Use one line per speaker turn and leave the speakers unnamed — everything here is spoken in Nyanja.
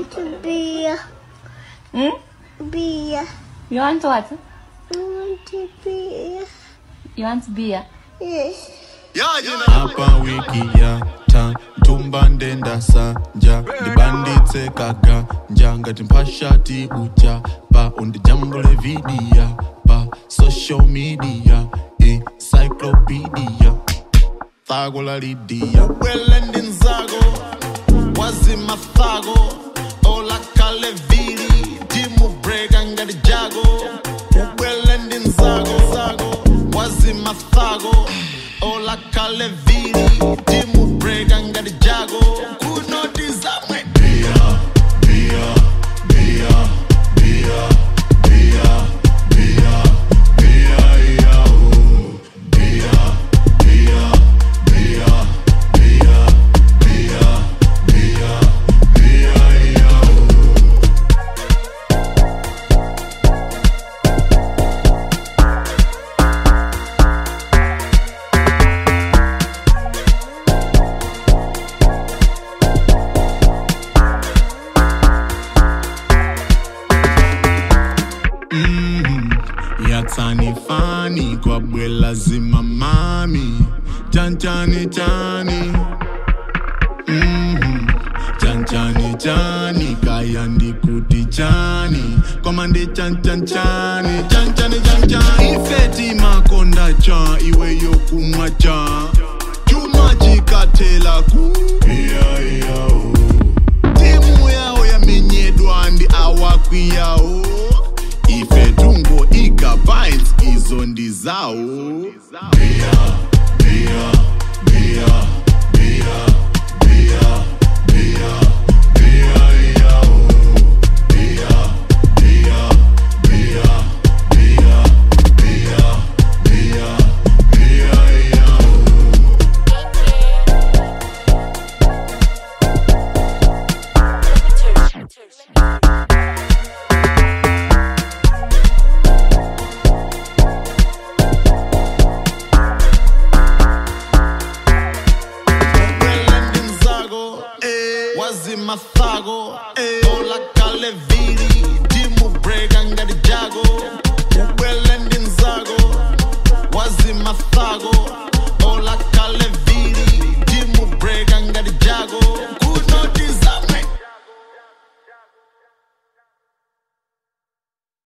beer. Beer.
You want what?
I want beer.
You want beer?
Yes.
Hapa wiki ya ta tumba ndenda sanja ndibanditse kaganja ngati mpashati uchapa undijambule vidia pa social media encyclopedia thago la lidia welendi nzago wazima thago ola kale vili timu breka ngati jago welendi nzago wazima thago ola kale vili timu breka ngati jago kunotiza mwe beer beer beer beer beer beer beer ya oh beer beer beer beer beer beer beer ya Yatsani fani kwa bwela zima mami Chanchani chani Chanchani chani kaya ndikuti chani Komande chanchan chani Chanchani chanchani Ifeti makonda cha iwe yokumwa cha Chuma chikatela ku Iya o Timu yao ya menyedwa ndi awakwi yao Ife tungo ika vibes izo ndi zao